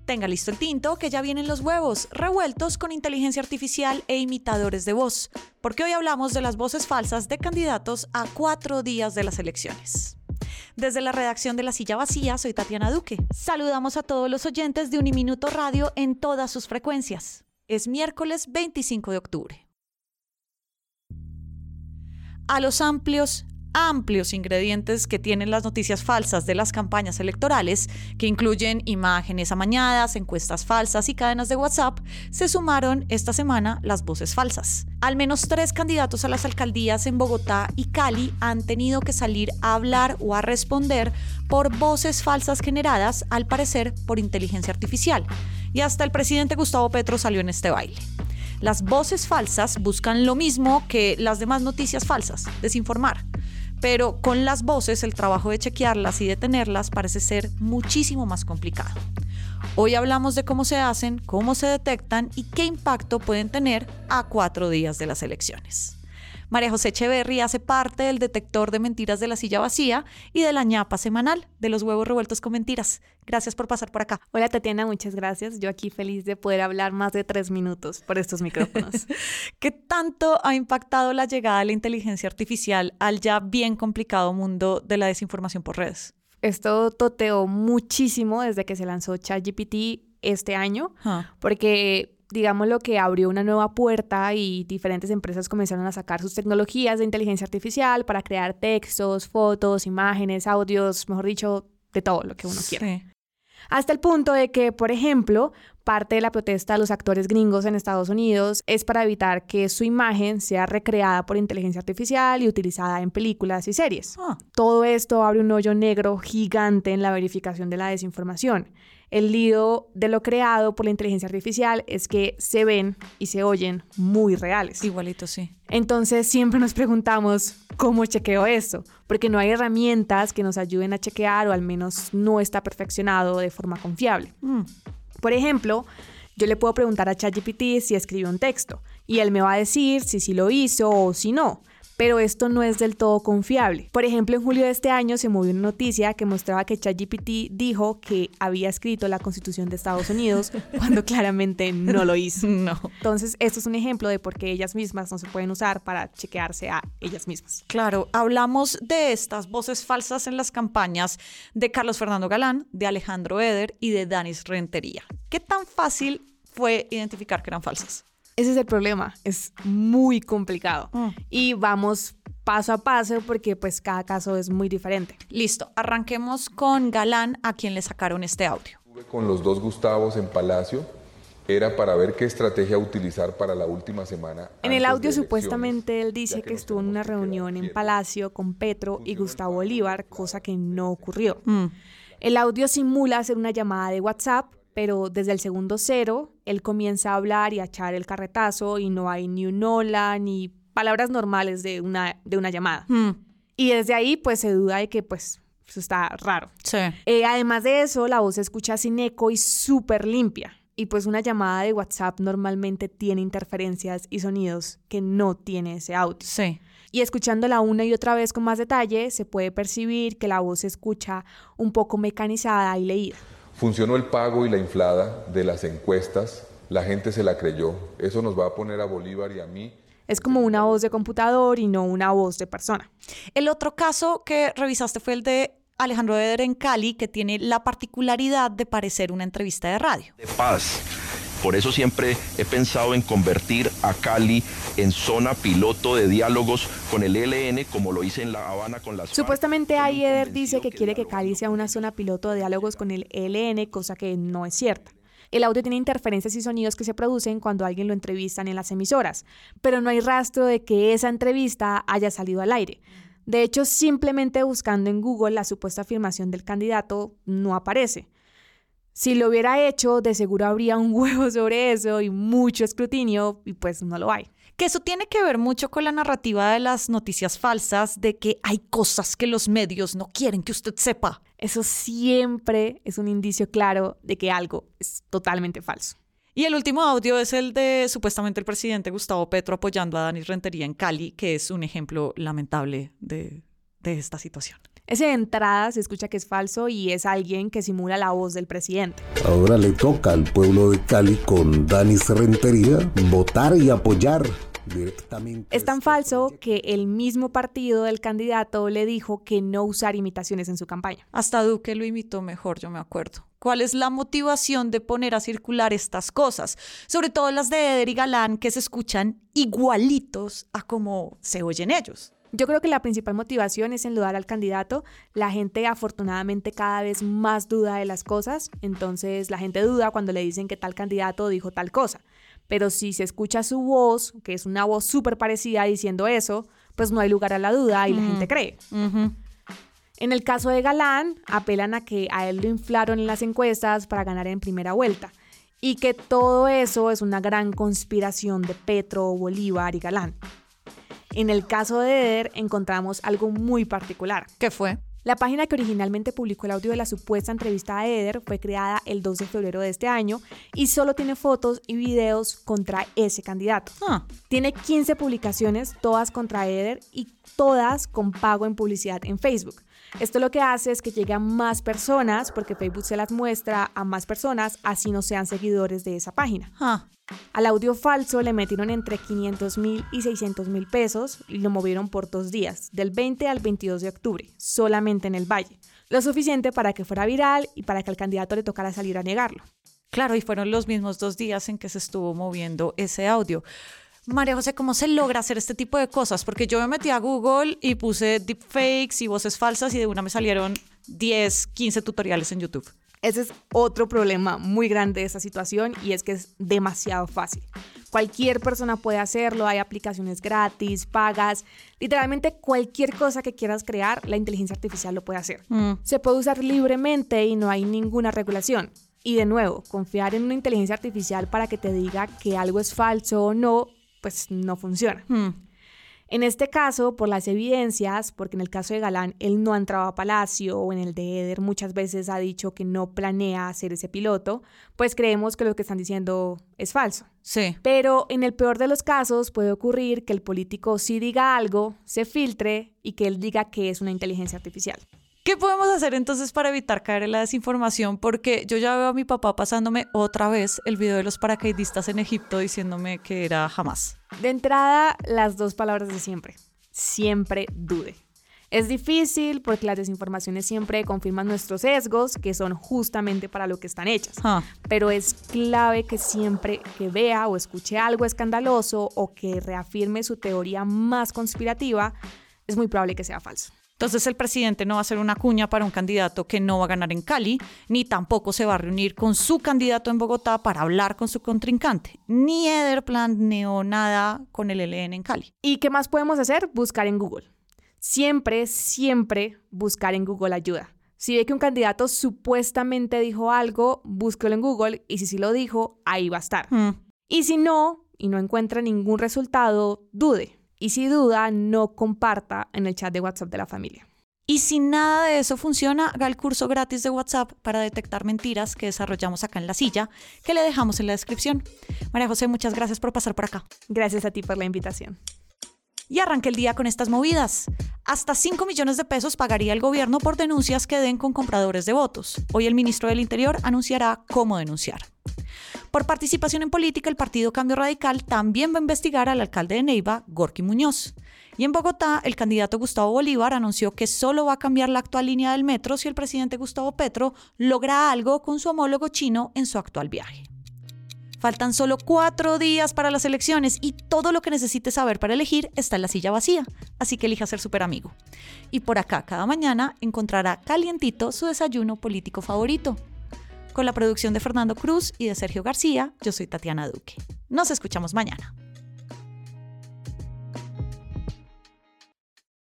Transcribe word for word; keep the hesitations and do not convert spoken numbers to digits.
Tenga listo el tinto, que ya vienen los huevos, revueltos con inteligencia artificial e imitadores de voz, porque hoy hablamos de las voces falsas de candidatos a cuatro días de las elecciones. Desde la redacción de La Silla Vacía, soy Tatiana Duque. Saludamos a todos los oyentes de Uniminuto Radio en todas sus frecuencias. Es miércoles veinticinco de octubre. A los amplios, amplios ingredientes que tienen las noticias falsas de las campañas electorales, que incluyen imágenes amañadas, encuestas falsas y cadenas de WhatsApp, se sumaron esta semana las voces falsas. Al menos tres candidatos a las alcaldías en Bogotá y Cali han tenido que salir a hablar o a responder por voces falsas generadas, al parecer, por inteligencia artificial. Y hasta el presidente Gustavo Petro salió en este baile. Las voces falsas buscan lo mismo que las demás noticias falsas, desinformar. Pero con las voces el trabajo de chequearlas y detenerlas parece ser muchísimo más complicado. Hoy hablamos de cómo se hacen, cómo se detectan y qué impacto pueden tener a cuatro días de las elecciones. María José Echeverry hace parte del detector de mentiras de La Silla Vacía y de la ñapa semanal de los huevos revueltos con mentiras. Gracias por pasar por acá. Hola Tatiana, muchas gracias. Yo aquí feliz de poder hablar más de tres minutos por estos micrófonos. ¿Qué tanto ha impactado la llegada de la inteligencia artificial al ya bien complicado mundo de la desinformación por redes? Esto toteó muchísimo desde que se lanzó ChatGPT este año, huh. porque digamos lo que abrió una nueva puerta y diferentes empresas comenzaron a sacar sus tecnologías de inteligencia artificial para crear textos, fotos, imágenes, audios, mejor dicho, de todo lo que uno quiera. Sí. Hasta el punto de que, por ejemplo, parte de la protesta de los actores gringos en Estados Unidos es para evitar que su imagen sea recreada por inteligencia artificial y utilizada en películas y series. Ah. Todo esto abre un hoyo negro gigante en la verificación de la desinformación. El lío de lo creado por la inteligencia artificial es que se ven y se oyen muy reales. Igualito, sí. Entonces siempre nos preguntamos, ¿cómo chequeo esto? Porque no hay herramientas que nos ayuden a chequear, o al menos no está perfeccionado de forma confiable. Mm. Por ejemplo, yo le puedo preguntar a ChatGPT si escribió un texto y él me va a decir si sí lo hizo o si no. Pero esto no es del todo confiable. Por ejemplo, en julio de este año se movió una noticia que mostraba que ChatGPT dijo que había escrito la Constitución de Estados Unidos cuando claramente no lo hizo. No. Entonces, esto es un ejemplo de por qué ellas mismas no se pueden usar para chequearse a ellas mismas. Claro, hablamos de estas voces falsas en las campañas de Carlos Fernando Galán, de Alejandro Eder y de Danis Rentería. ¿Qué tan fácil fue identificar que eran falsas? Ese es el problema, es muy complicado. Mm. Y vamos paso a paso porque pues cada caso es muy diferente. Listo, arranquemos con Galán, a quien le sacaron este audio. Estuve con los dos Gustavos en Palacio, era para ver qué estrategia utilizar para la última semana. En el audio supuestamente él dice que, que estuvo en una reunión en Palacio con Petro y Gustavo Bolívar, cosa que no ocurrió. Mm. El audio simula hacer una llamada de WhatsApp, pero desde el segundo cero, él comienza a hablar y a echar el carretazo y no hay ni un hola ni palabras normales de una, de una llamada. Mm. Y desde ahí, pues, se duda de que, pues, eso está raro. Sí. Eh, además de eso, la voz se escucha sin eco y súper limpia. Y, pues, una llamada de WhatsApp normalmente tiene interferencias y sonidos que no tiene ese audio. Sí. Y escuchándola una y otra vez con más detalle, se puede percibir que la voz se escucha un poco mecanizada y leída. Funcionó el pago y la inflada de las encuestas, la gente se la creyó. Eso nos va a poner a Bolívar y a mí. Es como una voz de computador y no una voz de persona. El otro caso que revisaste fue el de Alejandro Eder en Cali, que tiene la particularidad de parecer una entrevista de radio. De paz. Por eso siempre he pensado en convertir a Cali en zona piloto de diálogos con el E L N, como lo hice en La Habana con las FARC. Supuestamente ahí Eder dice que quiere que Cali sea una zona piloto de diálogos con el E L N, cosa que no es cierta. El audio tiene interferencias y sonidos que se producen cuando a alguien lo entrevistan en las emisoras, pero no hay rastro de que esa entrevista haya salido al aire. De hecho, simplemente buscando en Google la supuesta afirmación del candidato no aparece. Si lo hubiera hecho, de seguro habría un huevo sobre eso y mucho escrutinio, y pues no lo hay. Que eso tiene que ver mucho con la narrativa de las noticias falsas, de que hay cosas que los medios no quieren que usted sepa. Eso siempre es un indicio claro de que algo es totalmente falso. Y el último audio es el de supuestamente el presidente Gustavo Petro apoyando a Danis Rentería en Cali, que es un ejemplo lamentable de, de esta situación. Ese de entrada se escucha que es falso y es alguien que simula la voz del presidente. Ahora le toca al pueblo de Cali con Danis Rentería votar y apoyar directamente. Es tan falso que el mismo partido del candidato le dijo que no usar imitaciones en su campaña. Hasta Duque lo imitó mejor, yo me acuerdo. ¿Cuál es la motivación de poner a circular estas cosas? Sobre todo las de Eder y Galán, que se escuchan igualitos a como se oyen ellos. Yo creo que la principal motivación es enlodar al candidato. La gente afortunadamente cada vez más duda de las cosas, entonces la gente duda cuando le dicen que tal candidato dijo tal cosa. Pero si se escucha su voz, que es una voz súper parecida diciendo eso, pues no hay lugar a la duda y mm. la gente cree. Uh-huh. En el caso de Galán, apelan a que a él lo inflaron en las encuestas para ganar en primera vuelta y que todo eso es una gran conspiración de Petro, Bolívar y Galán. En el caso de Eder encontramos algo muy particular. ¿Qué fue? La página que originalmente publicó el audio de la supuesta entrevista a Eder fue creada el dos de febrero de este año y solo tiene fotos y videos contra ese candidato. Ah. Tiene quince publicaciones, todas contra Eder y todas con pago en publicidad en Facebook. Esto lo que hace es que llegue a más personas porque Facebook se las muestra a más personas, así no sean seguidores de esa página. Ah. Al audio falso le metieron entre quinientos mil y seiscientos mil pesos y lo movieron por dos días, del veinte al veintidós de octubre, solamente en el Valle. Lo suficiente para que fuera viral y para que al candidato le tocara salir a negarlo. Claro, y fueron los mismos dos días en que se estuvo moviendo ese audio. María José, ¿cómo se logra hacer este tipo de cosas? Porque yo me metí a Google y puse deepfakes y voces falsas y de una me salieron diez, quince tutoriales en YouTube. Ese es otro problema muy grande de esta situación y es que es demasiado fácil. Cualquier persona puede hacerlo, hay aplicaciones gratis, pagas, literalmente cualquier cosa que quieras crear, la inteligencia artificial lo puede hacer. Mm. Se puede usar libremente y no hay ninguna regulación. Y de nuevo, confiar en una inteligencia artificial para que te diga que algo es falso o no, pues no funciona. Mm. En este caso, por las evidencias, porque en el caso de Galán, él no ha entrado a Palacio, o en el de Eder muchas veces ha dicho que no planea ser ese piloto, pues creemos que lo que están diciendo es falso. Sí. Pero en el peor de los casos puede ocurrir que el político sí diga algo, se filtre y que él diga que es una inteligencia artificial. ¿Qué podemos hacer entonces para evitar caer en la desinformación? Porque yo ya veo a mi papá pasándome otra vez el video de los paracaidistas en Egipto diciéndome que era Hamas. De entrada, las dos palabras de siempre. Siempre dude. Es difícil porque las desinformaciones siempre confirman nuestros sesgos, que son justamente para lo que están hechas. Ah. Pero es clave que siempre que vea o escuche algo escandaloso o que reafirme su teoría más conspirativa, es muy probable que sea falso. Entonces el presidente no va a hacer una cuña para un candidato que no va a ganar en Cali, ni tampoco se va a reunir con su candidato en Bogotá para hablar con su contrincante. Ni Eder planeó nada con el E L N en Cali. ¿Y qué más podemos hacer? Buscar en Google. Siempre, siempre buscar en Google ayuda. Si ve que un candidato supuestamente dijo algo, búsquelo en Google y si sí lo dijo, ahí va a estar. Mm. Y si no, y no encuentra ningún resultado, dude. Y si duda, no comparta en el chat de WhatsApp de la familia. Y si nada de eso funciona, haga el curso gratis de WhatsApp para detectar mentiras que desarrollamos acá en La Silla, que le dejamos en la descripción. María José, muchas gracias por pasar por acá. Gracias a ti por la invitación. Y arranque el día con estas movidas. Hasta cinco millones de pesos pagaría el gobierno por denuncias que den con compradores de votos. Hoy el ministro del Interior anunciará cómo denunciar. Por participación en política, el Partido Cambio Radical también va a investigar al alcalde de Neiva, Gorky Muñoz. Y en Bogotá, el candidato Gustavo Bolívar anunció que solo va a cambiar la actual línea del metro si el presidente Gustavo Petro logra algo con su homólogo chino en su actual viaje. Faltan solo cuatro días para las elecciones y todo lo que necesite saber para elegir está en La Silla Vacía, así que elija ser súper amigo. Y por acá, cada mañana, encontrará calientito su desayuno político favorito. Con la producción de Fernando Cruz y de Sergio García, yo soy Tatiana Duque. Nos escuchamos mañana.